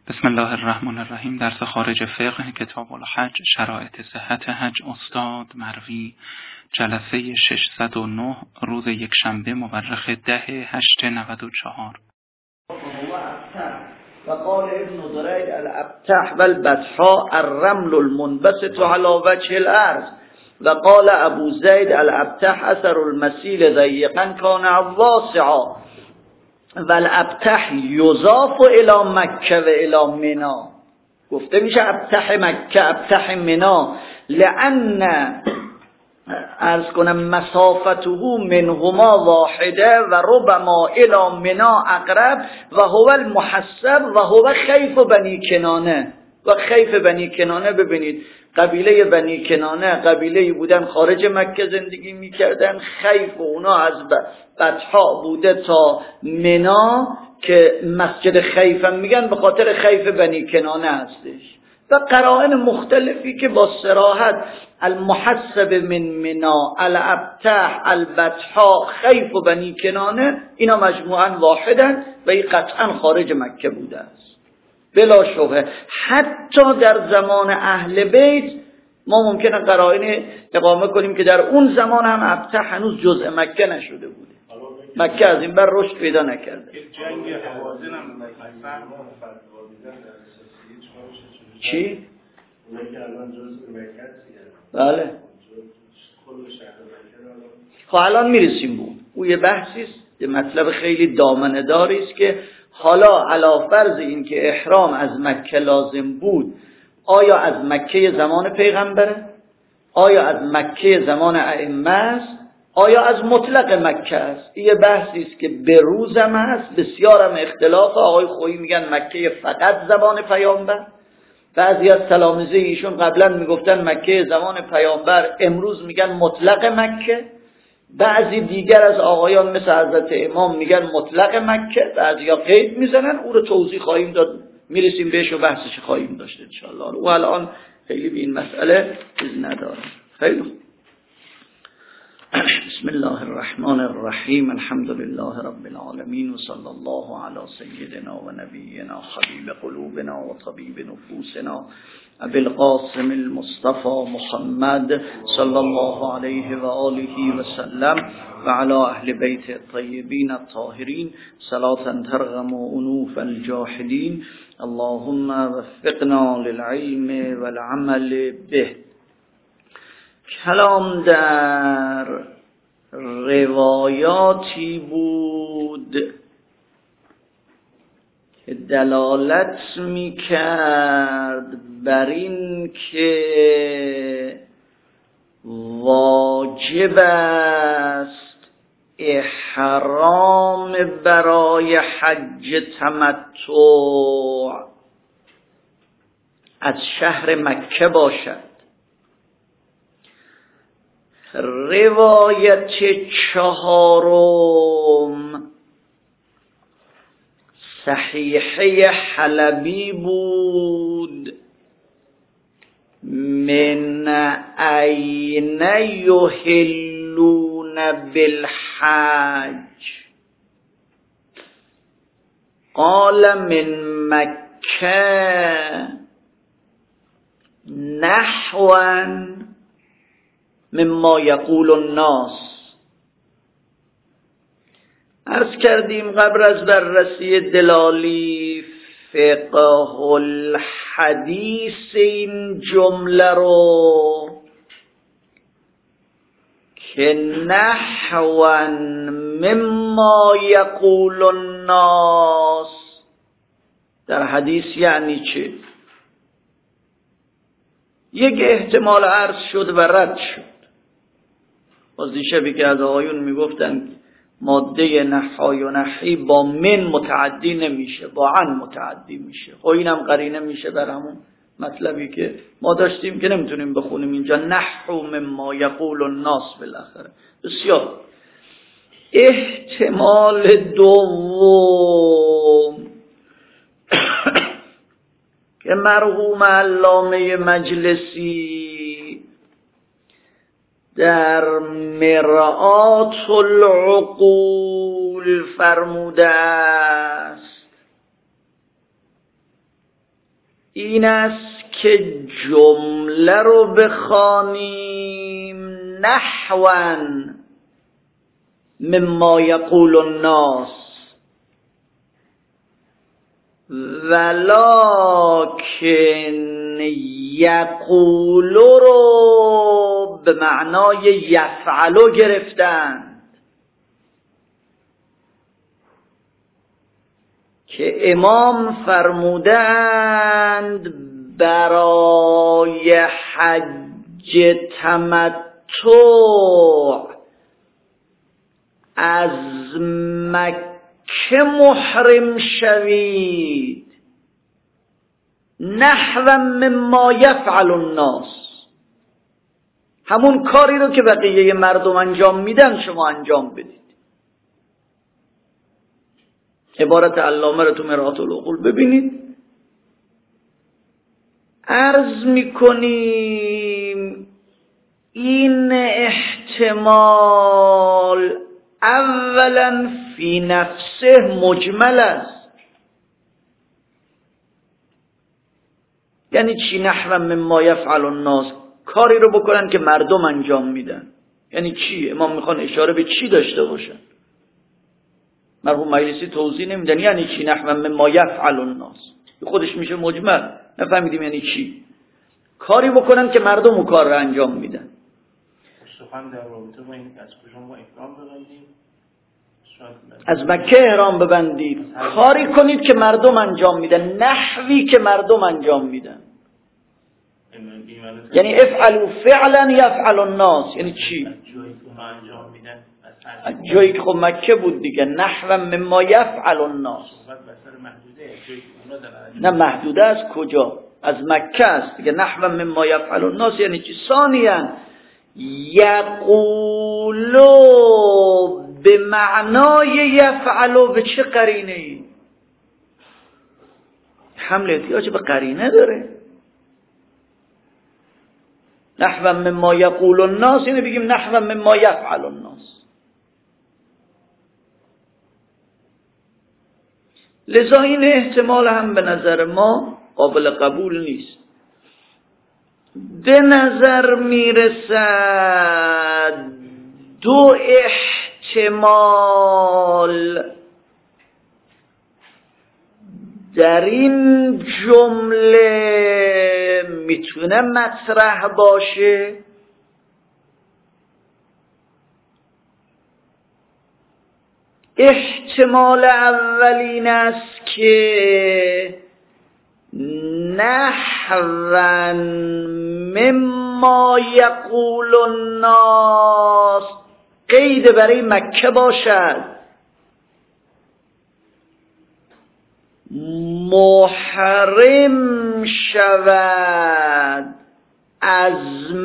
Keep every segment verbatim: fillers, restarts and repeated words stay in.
بسم الله الرحمن الرحیم. درس خارج فقه کتاب الحج شرایط صحت حج استاد مروی جلسه ششصد و نه روز یکشنبه مورخ ده هشت نود و چهار. وقال ابن دريد الابتح والبطحاء الرمل المنبسط على وجه الارض وقال ابو زيد الابتح اثر المسيل ضيقا كان واسعا والابتح يضاف الى مکه و الى منى. گفته میشه ابتح مکه ابتح منى لان ارز کنم مسافته منهما واحده و ربما الى منى اقرب و هو المحسب و هو خیف بنی کنانه. و خیف بنی کنانه ببینید قبیله بنی کنانه قبیله بودن خارج مکه زندگی میکردن. خیف و اونا از بطحاء بوده تا منى که مسجد خیف هم میگن به خاطر خیف بنی کنانه هستش. و قرائن مختلفی که با صراحت المحسب من منى الابتح البطحاء خیف و بنی کنانه اینا مجموعا واحدن و این قطعا خارج مکه بوده است بلا شبهه. حتی در زمان اهل بیت ما ممکنه قرائن اقامه کنیم که در اون زمان هم ابتح هنوز جزء مکه نشده بوده. مکه از این بر رشد پیدا نکرده. جنگ حوازن هم چی؟ اونه که الان جزء مکه هست. بله. خب الان میرسیم به اون. او یه بحثی است، یه مطلب خیلی دامنه داری است که حالا علی فرض این که احرام از مکه لازم بود، آیا از مکه زمان پیغمبره؟ آیا از مکه زمان ائمه است؟ آیا از مطلق مکه است؟ این بحثی است که به روزم هست، بسیار هم اختلاف. آقای خویی میگن مکه فقط زمان پیامبر، بعضی از تلامذه ایشون قبلا میگفتن مکه زمان پیامبر، امروز میگن مطلق مکه. بعضی دیگر از آقایان مثل حضرت امام میگن مطلق مکه، بعضیا قید میزنن. او رو توضیح خواهیم داد، میرسیم بهش و بحثش خواهیم داشت انشاءالله. و الان خیلی به این مسئله چیز ندارم. خیلی بسم الله الرحمن الرحیم الحمد لله رب العالمین و صلی الله علی سیدنا و نبینا حبیب قلوبنا و طبیب نفوسنا ابی القاسم المصطفى محمد صلی الله علیه و آله و سلم و علی اهل بیت الطیبین الطاهرین صلاة ترغم انوف الجاحدین اللهم وفقنا للعلم والعمل به. کلام در روایاتی بود که دلالت می کرد بر این که واجب است احرام برای حج تمتع از شهر مکه باشد. روایت چهارم صحیحه حلبی بود من این یحلون بالحج قال من مکه نحوا مما یقول الناس. عرض کردیم قبل از بررسی دلالی فقه الحدیث این جمله رو که نحوا مما یقول الناس در حدیث یعنی چه؟ یک احتمال عرض شد و رد شد. باز دیشبی که از آقایون میگفتن ماده نحای و نحی با من متعدی نمیشه، با عن متعدی میشه. خب اینم قرینه میشه بر همون مطلبی که ما داشتیم که نمیتونیم بخونیم اینجا نحو مما یقول الناس بالاخره. بسیار. احتمال دوم که مرحوم علامه مجلسی در مرآت العقول فرموده است این است که جمله رو بخوانیم نحوا مما یقول الناس، ولکن یقول رو به معنای یفعلو گرفتند که امام فرمودند برای حج تمتع از مکه محرم شوید نحو مما یفعل الناس، همون کاری رو که بقیه مردم انجام میدن شما انجام بدید. عبارت علامه رو تو مرآت العقول ببینید. عرض میکنیم این احتمال اولا فی نفسه مجمل است. یعنی چی نحو مما یفعل الناس؟ کاری رو بکنن که مردم انجام میدن. یعنی چی؟ امام میخوان اشاره به چی داشته باشن؟ مرحوم مجلسی توضیح نمیدن یعنی چی نحو مما یفعل الناس، خودش میشه مجمل، نفهمیدیم یعنی چی. کاری بکنن که مردم اون کار رو انجام میدن. سخن در رابطه با این از کجا ما احرام ببندیم؟ از مکه احرام ببندید، کاری کنید که مردم انجام میدن، نحوی که مردم انجام میدن. یعنی افعلوا فعلا یفعل الناس. یعنی چی؟ از جایی که خب مکه بود دیگه، نحو مما یفعل الناس. نه محدوده از کجا؟ از مکه است دیگه. نحو مما یفعل الناس یعنی چی؟ ثانیاً یقولو به معنای یفعلو به چه قرینه ای؟ حمل احتیاج به قرینه داره. نحو مما یقول الناس یعنی بگیم نحو مما یفعل الناس. لذا این احتمال هم به نظر ما قابل قبول نیست. به نظر میرسد دو احتمال در این جمله میتونه مطرح باشه. احتمال اولین است که نحوا مما یقول الناس قید برای مکه باشد، محرم شود از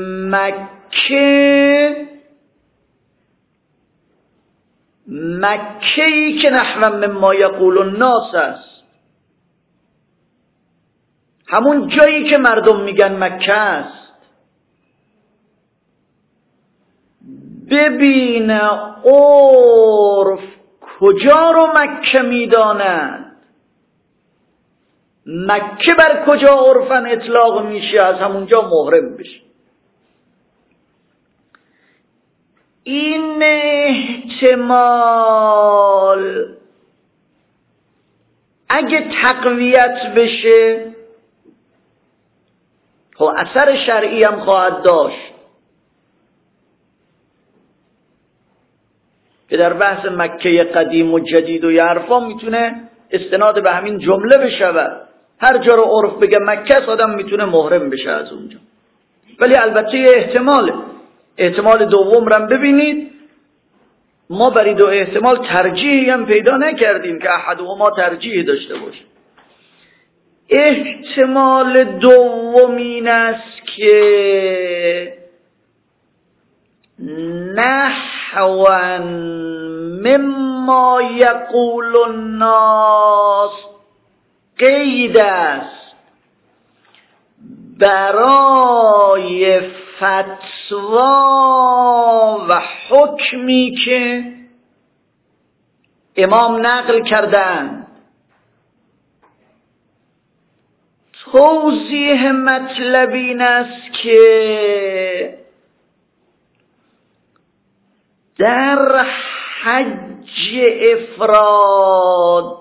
مکه، مکه‌ای که نحو مما یقول الناس است، همون جایی که مردم میگن مکه است. ببین عرف کجا رو مکه میداند، مکه بر کجا عرفاً اطلاق میشه، از همونجا محرم بشه. این احتمال اگه تقویت بشه خب اثر شرعی هم خواهد داشت که در بحث مکه قدیم و جدید و حرفا میتونه استناد به همین جمله بشود. هر جا رو عرف بگه مکه است آدم میتونه محرم بشه از اونجا. ولی البته یه احتماله. احتمال دوم رو ببینید، ما برای دو احتمال ترجیحی هم پیدا نکردیم که احدهما ترجیح داشته باشه. احتمال دوم این است که نحوا مما یقول الناس قید است برای فتوا و حکمی که امام نقل کردند توضیح مطلب این است که در حج افراد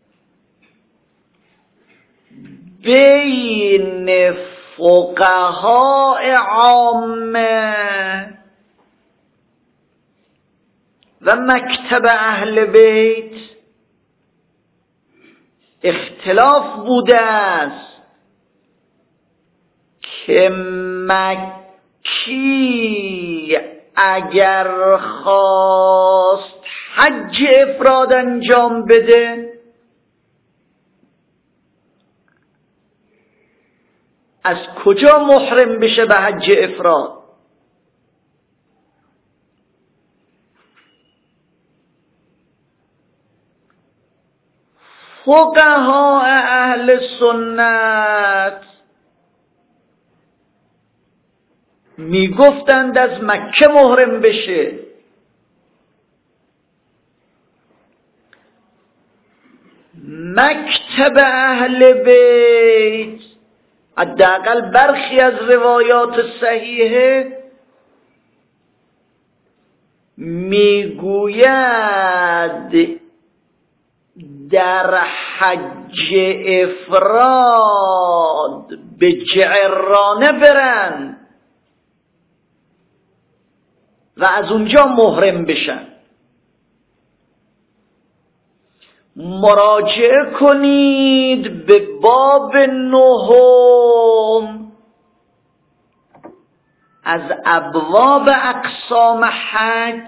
بین فقهای عامه و مکتب اهل بیت اختلاف بوده است که مکی اگر خواست حج افراد انجام بده از کجا محرم بشه به حج افراد؟ فقها اهل سنت می گفتند از مکه محرم بشه. مکتب اهل بیت حداقل برخی از روایات صحیحه میگوید در حج افراد به جعرانه برن و از اونجا محرم بشن. مراجعه کنید به باب نهم از ابواب اقسام حج،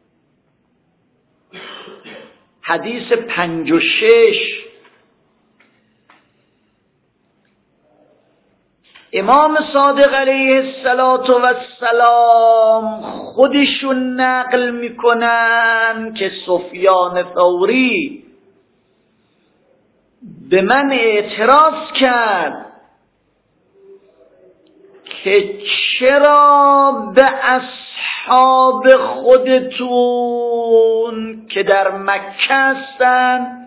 حدیث پنج و شش. امام صادق علیه السلام خودشون نقل میکنن که سفیان ثوری به من اعتراض کرد که چرا به اصحاب خودتون که در مکه هستن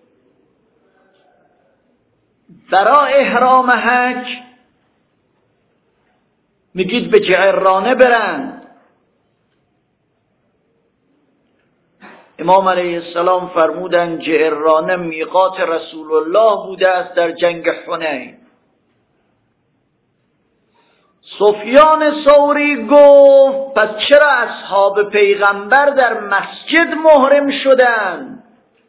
برای احرام حج میگید به جعرانه برن؟ امام علیه السلام فرمودن جعرانه میقات رسول الله بوده است در جنگ حنین. سفیان ثوری گفت پس چرا اصحاب پیغمبر در مسجد محرم شدند؟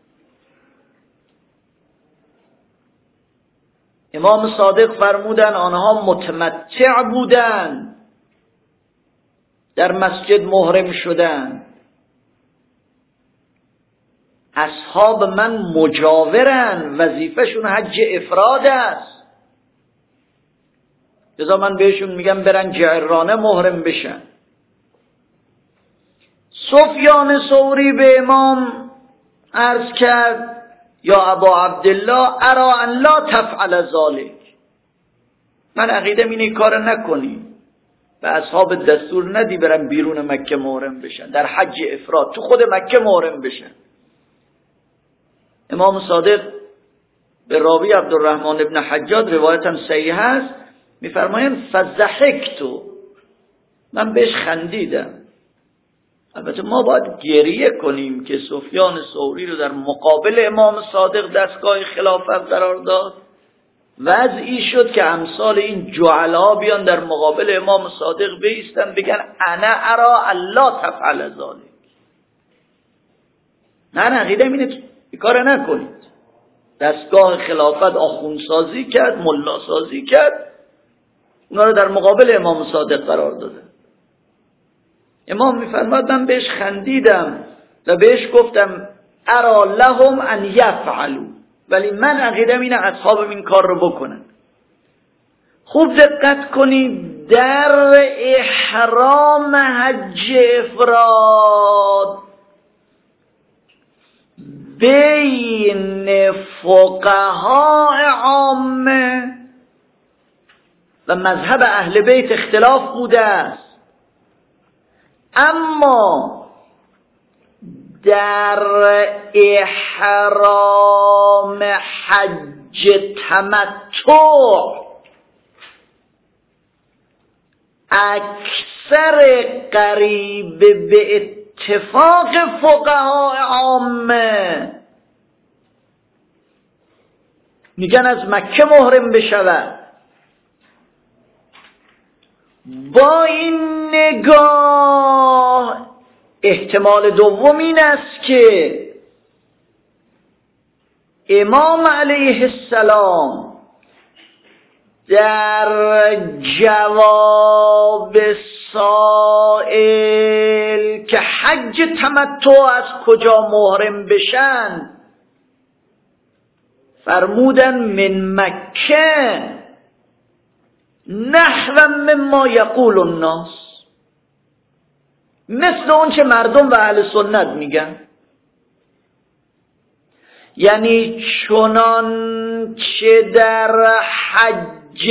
امام صادق فرمودن آنها متمتع بودند در مسجد محرم شدند. اصحاب من مجاورن، وظیفهشون حج افراد است، لذا من بهشون میگم برن جعرانه محرم بشن. سفیان ثوری به امام عرض کرد یا ابا عبدالله ارا ان لا تفعل ذلک، من عقیدم اینه کار نکنی، به اصحاب دستور ندی برن بیرون مکه محرم بشن، در حج افراد تو خود مکه محرم بشن. امام صادق به راوی عبدالرحمن ابن حجاج روایتم صحیح هست میفرمایند فضحکتو، من بهش خندیدم. البته ما باید گریه کنیم که سفیان ثوری رو در مقابل امام صادق دستگاه خلافت قرار داد. وضعی شد که امثال این جعلا بیان در مقابل امام صادق بایستن بگن انا ارا الله تفعل ذلک. نه عقیدم اینه این کار نکنید. دستگاه خلافت آخوندسازی کرد، ملاسازی کرد، اونا رو در مقابل امام صادق قرار داده. امام میفرماد من بهش خندیدم و بهش گفتم ارا لهم ان یفعلوا، ولی من عقیدم اینه اصحابم این کار رو بکنن. خوب دقت کنید، در احرام حج افراد بین فقهای عامه و مذهب اهل بیت اختلاف بوده است، اما در احرام حج تمتع اکثر قریب به اتفاق فقهای عامه میگن از مکه محرم بشود. با این نگاه احتمال دوم این است که امام علیه السلام در جواب سائل که حج تمتع از کجا محرم بشن فرمودن من مکه نحو مما یقول الناس، مثل اون چه مردم و اهل سنت میگن. یعنی چنان چه در حج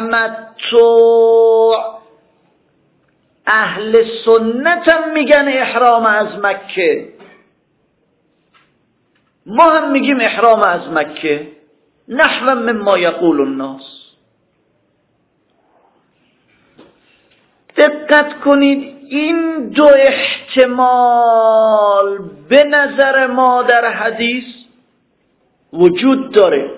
تمتع اهل سنت هم میگن احرام از مکه، ما هم میگیم احرام از مکه نحو مما یقول الناس. دقت کنید، این دو احتمال به نظر ما در حدیث وجود داره.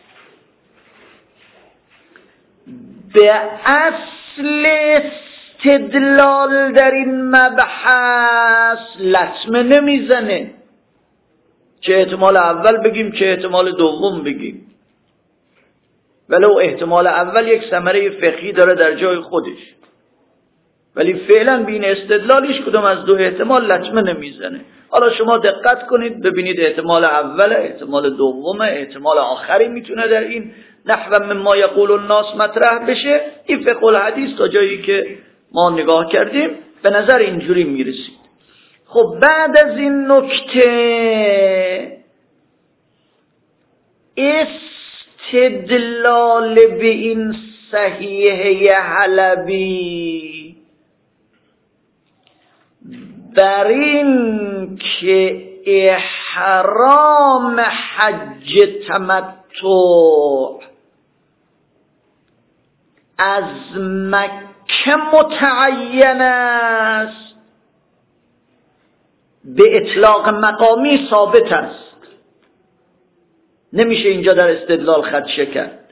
به اصل استدلال در این مبحث لطمه نمیزنه، چه احتمال اول بگیم چه احتمال دوم بگیم، ولو احتمال اول یک ثمره فقهی داره در جای خودش، ولی فعلا بین استدلالیش کدوم از دو احتمال لطمه نمیزنه. حالا شما دقت کنید ببینید احتمال اول، احتمال دوم، احتمال آخری میتونه در این نحو مما یقول الناس مطرح بشه. این فقه الحدیث تا جایی که ما نگاه کردیم به نظر اینجوری میرسید. خب بعد از این نکته استدلال به این صحیحه حلبی بر این که احرام حج تمتع از مکه متعین است به اطلاق مقامی ثابت است، نمیشه اینجا در استدلال خدشه کرد.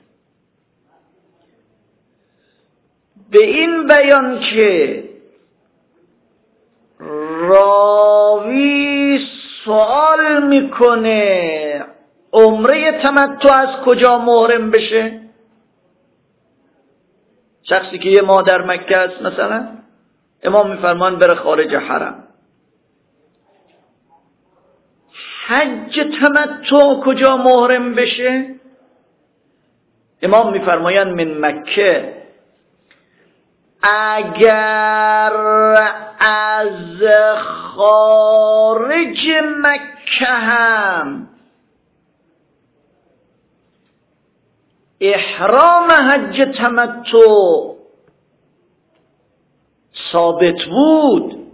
به این بیان که راوی سوال میکنه عمره تمتع از کجا محرم بشه، شخصی که یه ماه در مکه است مثلا، امام میفرمان بره خارج حرم، حج تمتع کجا محرم بشه؟ امام میفرمایند من مکه. اگر از خارج مکه هم احرام حج تمتع ثابت بود،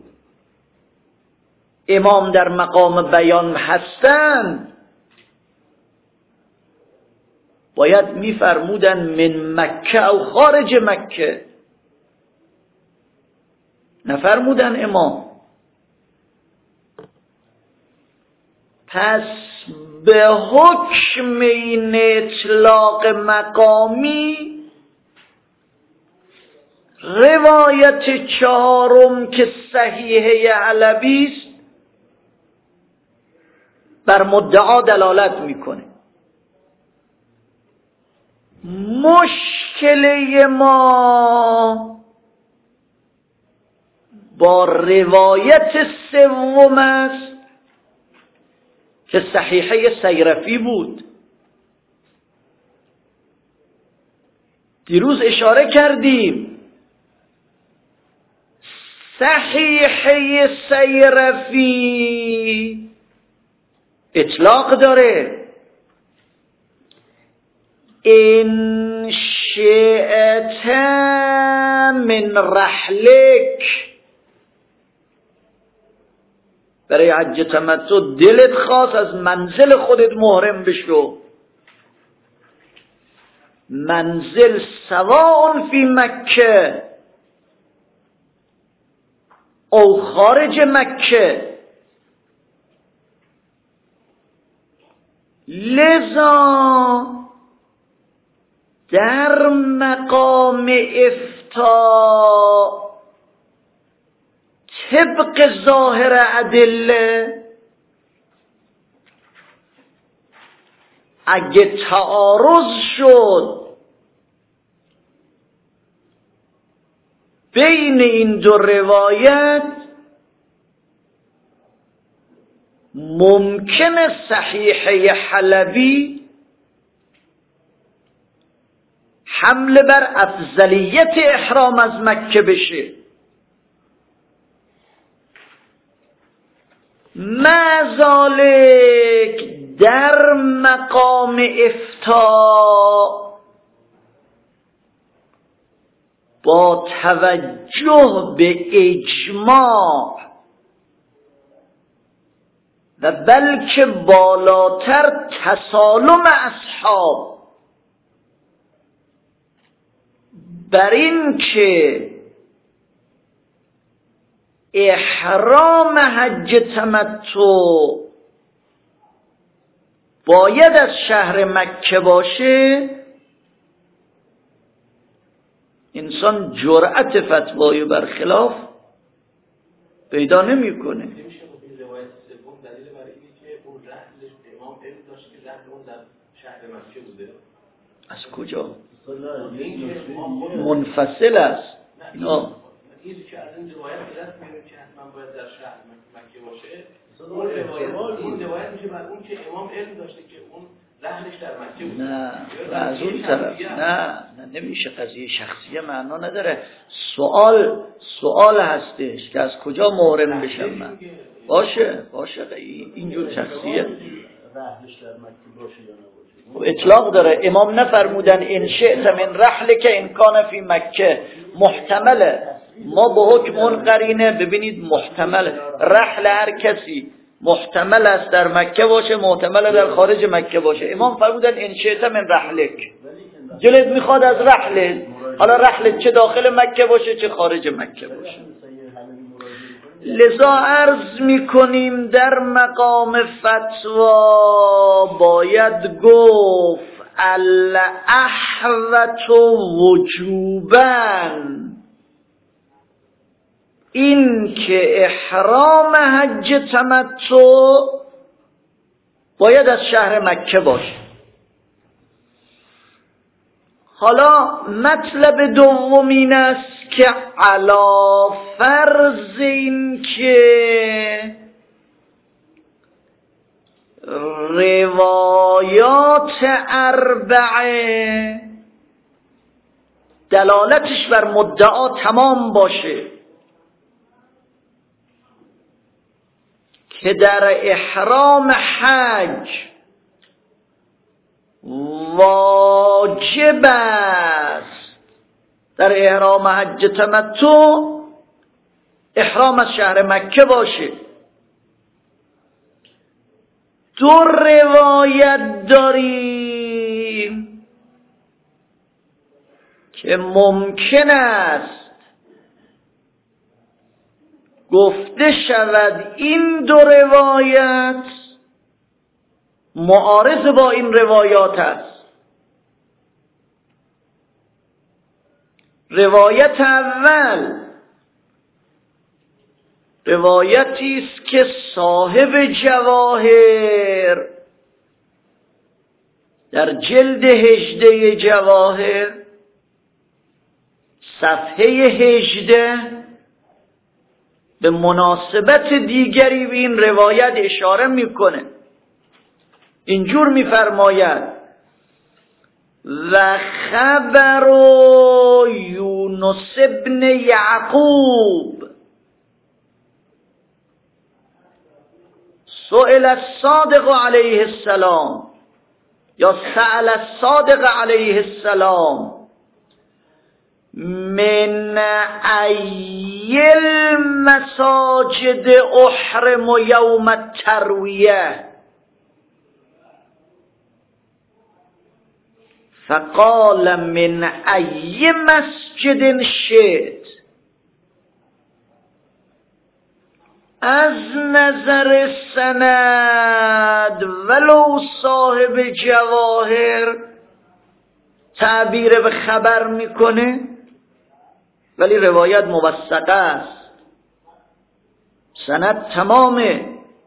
امام در مقام بیان هستند، باید میفرمودن من مکه او خارج مکه، نفرمودن امام. پس به حکم این اطلاق مقامی روایت چهارم که صحیحه علوی است بر مدعا دلالت میکنه. مشکل ما با روایت سوم است که صحیحه سیرفی بود. دیروز اشاره کردیم صحیحه سیرفی اطلاق داره، ان شئت من رحلک، برای حج تمتع دلت خواست از منزل خودت محرم بشو. منزل سواء فی مکه او خارج مکه. لذا در مقام افتاء طبق ظاهر ادله اگه تعارض شد بین این دو روایت، ممکنه صحیحه حلبی حمله بر افضلیت احرام از مکه بشه. مذالک در مقام افتاء با توجه به اجماع و بلکه بالاتر تسالم اصحاب بر این که احرام حج تمتع باید از شهر مکه باشه، انسان جرأت فتوای برخلاف پیدا نمیکنه. نمیشه خب این روایت سوم دلیل برای اینه که اون رحلش امام علم داشت که رحل اون در شهر مکه بوده. از کجا؟ منفصل است. اینا این که از این روایت دست میاره که حتما باید در شهر مکه باشه. اون روایت این روایت میشه بر اون که امام علم داشته که اون رحلش در مکه بوده. نه از اون طرف نه نه نمیشه. قضیه شخصیه معنا نداره. سوال سوال هستش که از کجا محرم بشم من. باشه باشه اینجور شخصیه رحلش در مکه باشه یا نباشه. خب اطلاق داره. امام نفرمودن ان شئت من رحلک ان کان فی مکه. محتمله. ما به حکم اون قرینه ببینید محتمل رحل هر کسی محتمل است در مکه باشه، محتمل در خارج مکه باشه. امام فرمودن ان شئت من رحلک، دلت میخواد از رحلت، حالا رحلت چه داخل مکه باشه چه خارج مکه باشه. لذا عرض میکنیم در مقام فتوا باید گفت الاحوط وجوباً این که احرام حج تمتع باید از شهر مکه باشه. حالا مطلب دومین است که علا فرض این که روایات اربعه دلالتش بر مدعا تمام باشه که در احرام حج واجب است در احرام حج تمتع احرام از شهر مکه باشه. دو روایت داریم که ممکن است گفته شود این دو روایت معارض با این روایات است. روایت اول روایتی است که صاحب جواهر در جلد هجده جواهر صفحه هجده به مناسبت دیگری به این روایت اشاره میکنه. اینجور میفرماید و خبر یونس ابن یعقوب سئل الصادق علیه السلام یا سأل الصادق علیه السلام من ای المساجد احرم یوم الترویه فقال من ای مسجد شئت. از نظر سند ولو صاحب جواهر تعبیر به خبر میکنه، ولی روایت موثقه است، سند تمامه.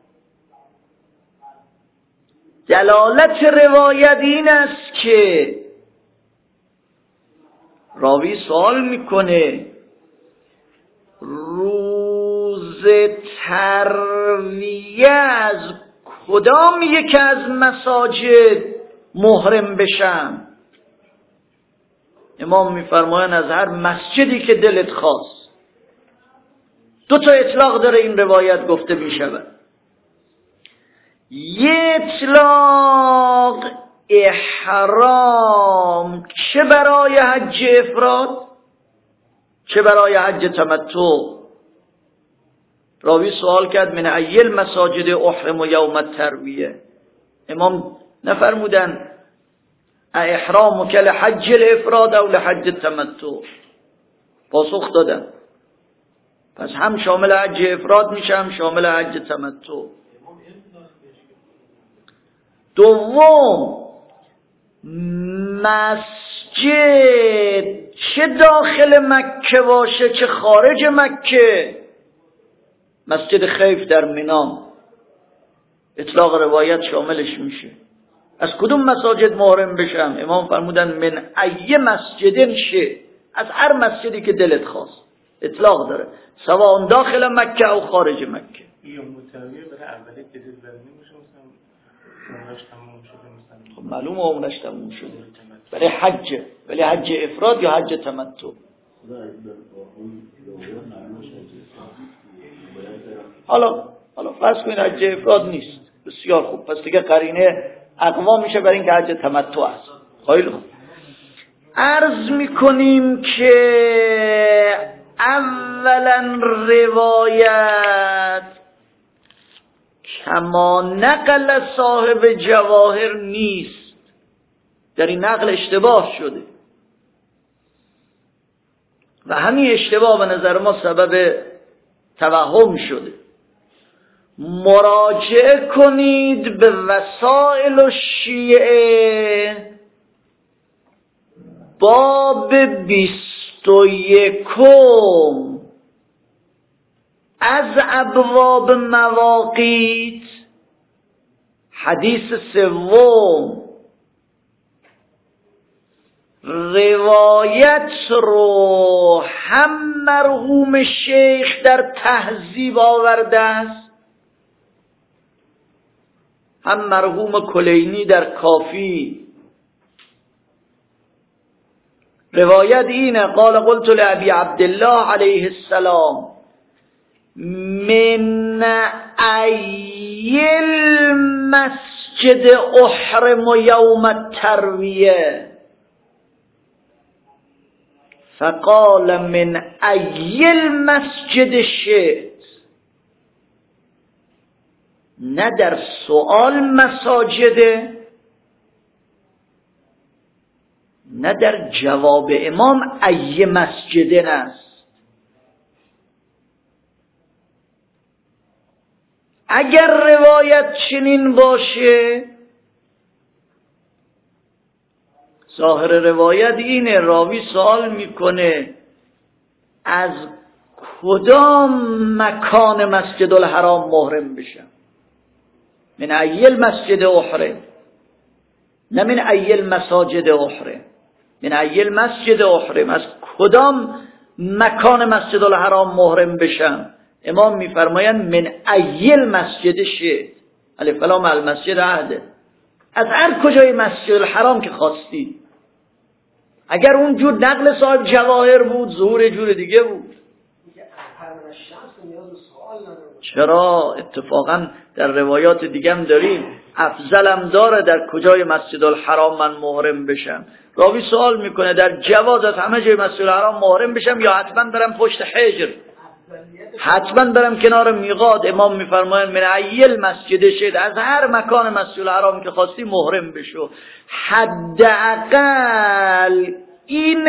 دلالت روایت این است که راوی سوال میکنه روز ترویه از کدام یک از مساجد محرم بشم؟ امام میفرمایند از هر مسجدی که دلت خواست. دو تا اطلاق داره این روایت گفته میشود. یه اطلاق احرام چه برای حج افراد چه برای حج تمتع. راوی سوال کرد من ای المساجد احرم یوم الترویه. امام نفرمودن احرام که لحج الافراد او لحج التمتع، پاسخ دادن پس هم شامل حج افراد میشه هم شامل حج تمتع. دوم مسجد چه داخل مکه باشه چه خارج مکه، مسجد خیف در مینا اطلاق روایت شاملش میشه. از کدوم مساجد محرم بشم؟ امام فرمودن من ای مسجد شه، از هر مسجدی که دلت خواست. اطلاق داره سواء داخل مکه او خارج مکه. یا متویه برای اولی که دل برمی باشه مثلا عمرش تموم شده مثلا. خب معلومه عمرش تموم شده برای حج، ولی حج افراد یا حج تمتع. حالا حالا فرض کنید حج افراد نیست، بسیار خوب، پس دیگه قرینه اقوا میشه برای اینکه حج تمتع است. خیلی خوب. عرض میکنیم که اولا روایت کما نقل صاحب جواهر نیست، در این نقل اشتباه شده و همین اشتباه به نظر ما سبب توهم شده. مراجعه کنید به وسائل الشیعه باب بیست و یکم از ابواب مواقیت حدیث سوم روایت رو هم مرحوم شیخ در تهذیب آورده است، هم مرحوم کلینی در کافی. روایت اینه قال قلت لأبي عبد الله علیه السلام من ای المسجد احرم یوم الترویه فقال من ای المسجد شئت. نه در سؤال مساجده نه در جواب امام ای مسجدن است. اگر روایت چنین باشه ظاهر روایت اینه راوی سوال میکنه از کدام مکان مسجد الحرام محرم بشم؟ من ای المسجد احرم، نه من ای المساجد احرم. من ای المسجد احرم، از کدام مکان مسجد الحرام محرم بشم؟ امام میفرمایند من ای المسجد شئت، الف لام المسجد عهده، از هر کجای مسجد الحرام که خواستی. اگر اون جور نقل صاحب جواهر بود ظهور جور دیگه بود. چرا اتفاقا در روایات دیگه هم داریم افضلم داره در کجای مسجد الحرام من محرم بشم. راوی سوال میکنه در جواز از همه جای مسجد الحرام محرم بشم یا حتما برم پشت حجر، حتما برم کنار میقات. امام میفرمایند من ایل مسجد شد، از هر مکان مسجد الحرام که خواستی محرم بشو. حداقل این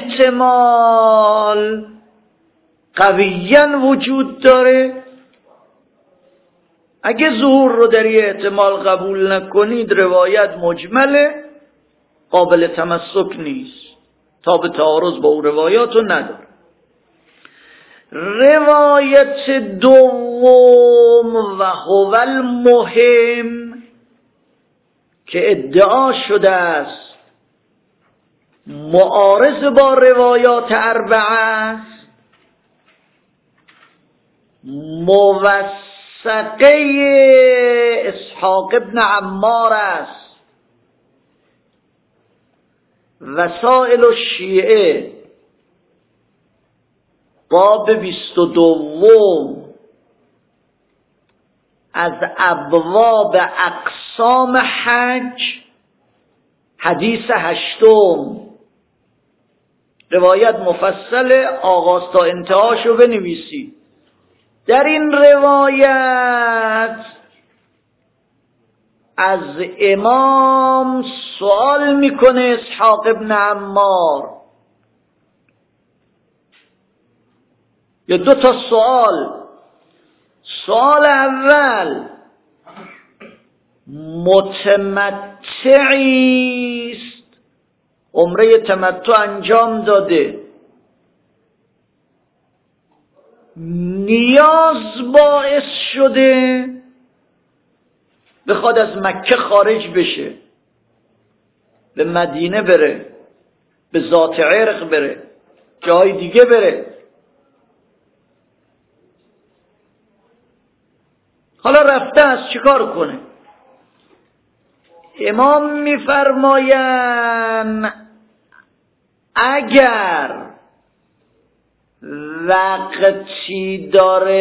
احتمال قویاً وجود داره. اگه ظهور رو در این احتمال قبول نکنید روایت مجمله، قابل تمسک نیست، تا به تعارض با اون روایات رو نداره. روایت دوم و هو المهم که ادعا شده است معارض با روایات اربعه، موثقه اسحاق ابن عمار است. وسائل الشیعه باب بیست و دوم از ابواب اقسام حج، حدیث هشتم، روایت مفصل آغاز تا انتهاشو بنویسید. در این روایت از امام سوال میکنه اسحاق ابن عمار، یا دو تا سوال. سوال اول، متمتعیست عمره تمتع انجام داده، نیاز باعث شده بخواد از مکه خارج بشه، به مدینه بره، به ذات عرق بره، جای دیگه بره. حالا رفته است چیکار کنه؟ امام میفرماین اگر وقتی داره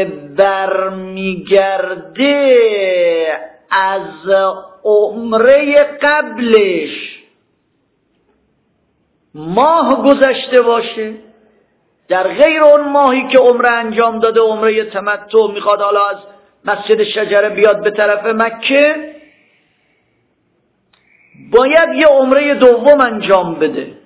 برمیگرده از عمره قبلش ماه گذشته باشه، در غیر اون ماهی که عمره انجام داده، عمره تمتع، میخواد حالا از مسجد شجره بیاد به طرف مکه، باید یه عمره دوم انجام بده.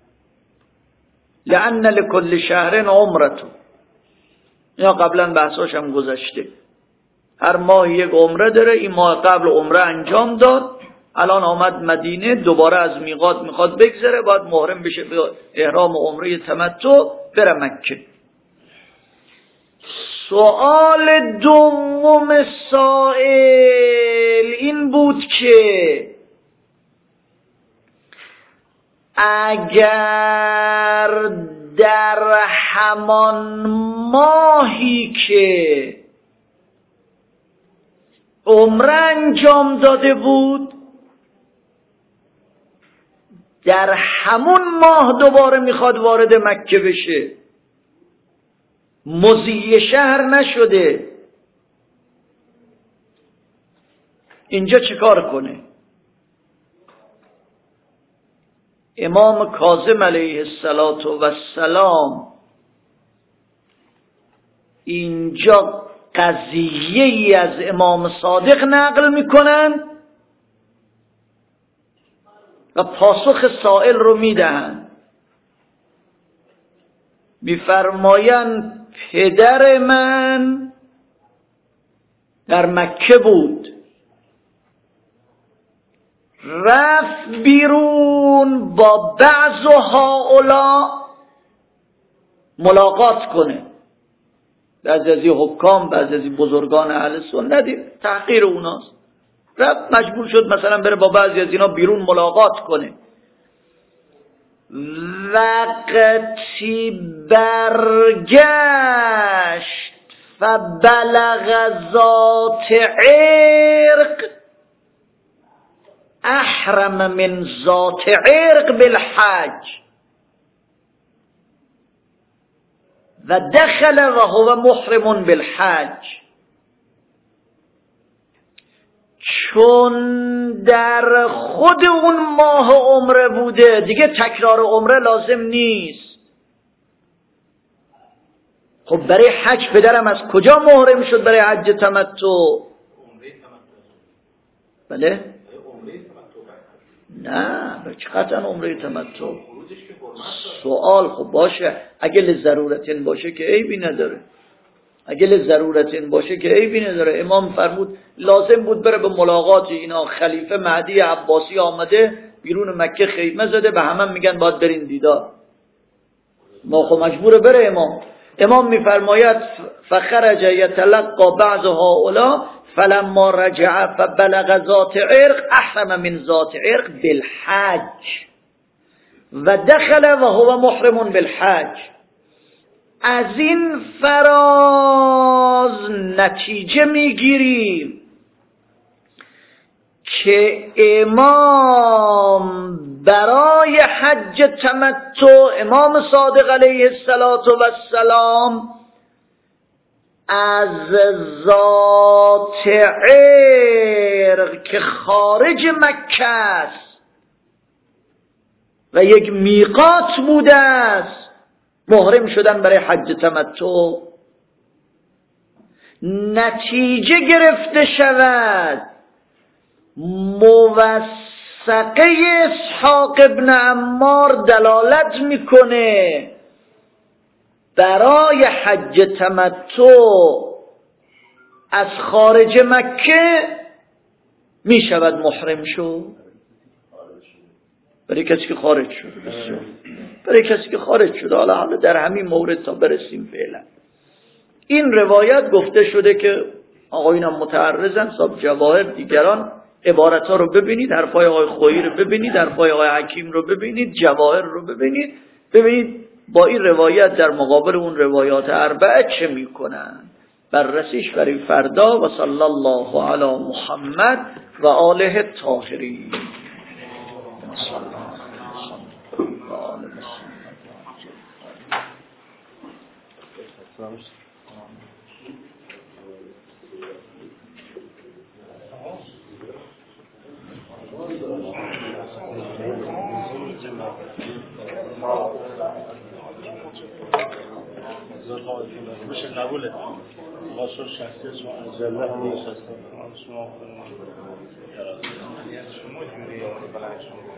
لأن لكل شهر عمرته، یا قبلا بحثاش هم گذشته، هر ماه یک عمره داره. این ماه قبل عمره انجام داد، الان آمد مدینه، دوباره از میقات میخواد بگذره، باید محرم بشه به احرام عمره تمتع، بره مکه. سوال دوم سائل این بود که اگر در همان ماهی که عمره انجام داده بود، در همون ماه دوباره میخواد وارد مکه بشه، مضی شهر نشده، اینجا چه کار کنه؟ امام کاظم علیه السلام اینجا قضیه ای از امام صادق نقل میکنن و پاسخ سائل رو میدهن. میفرمایند پدر من در مکه بود، رفت بیرون با بعض هؤلاء ملاقات کنه، بعضی از این حکام، بعضی از این بزرگان اهل سنت، تحقیر اوناست، رفت مجبور شد مثلا بره با بعضی از اینا بیرون ملاقات کنه. وقتی برگشت فبلغ ذات عرق، احرم من ذات عرق بالحج و دخل و هو محرم بالحج. چون در خود اون ماه عمره بوده دیگه تکرار عمره لازم نیست. خب برای حج پدرم از کجا محرم شد برای حج تمتع؟ بله؟ نه بچه قطعا عمره تمتع. سوال خب باشه اگه لضرورتین باشه که عیبی نداره، اگه لضرورتین باشه که عیبی نداره. امام فرمود لازم بود بره به ملاقات اینا، خلیفه مهدی عباسی آمده بیرون مکه خیمه زده، به همه میگن باید برین دیدار، ما خب مجبوره بره. امام امام میفرماید فخرج یتلقى بعض هؤلاء فلما رجع فبلغ ذات عرق احرم من ذات عرق بالحج و دخل و هو محرم بالحج. از این فراز نتیجه میگیریم که امام برای حج تمتع، امام صادق علیه السلام از ذات عرق که خارج مکه است و یک میقات بوده است محرم شدن برای حج تمتع. نتیجه گرفته شود موثقه اسحاق ابن عمار دلالت میکنه برای حج تمتع از خارج مکه میشود محرم شد برای کسی که خارج شد. بسیار برای کسی که خارج شده. حالا حالا در همین مورد تا برسیم فعلا. این روایت گفته شده که آقایونم متعرضن صاحب جواهر دیگران عبارت ها رو ببینید، حرفای آقای خویی رو ببینید، حرفای آقای حکیم رو ببینید، جواهر رو ببینید، ببینید با این روایت در مقابل اون روایات اربعه چه میکنن. بررسیش برای فردا. و صلی الله علی محمد و آله الطاهرین. میشه قبوله واسه شخصی شما زله نیست.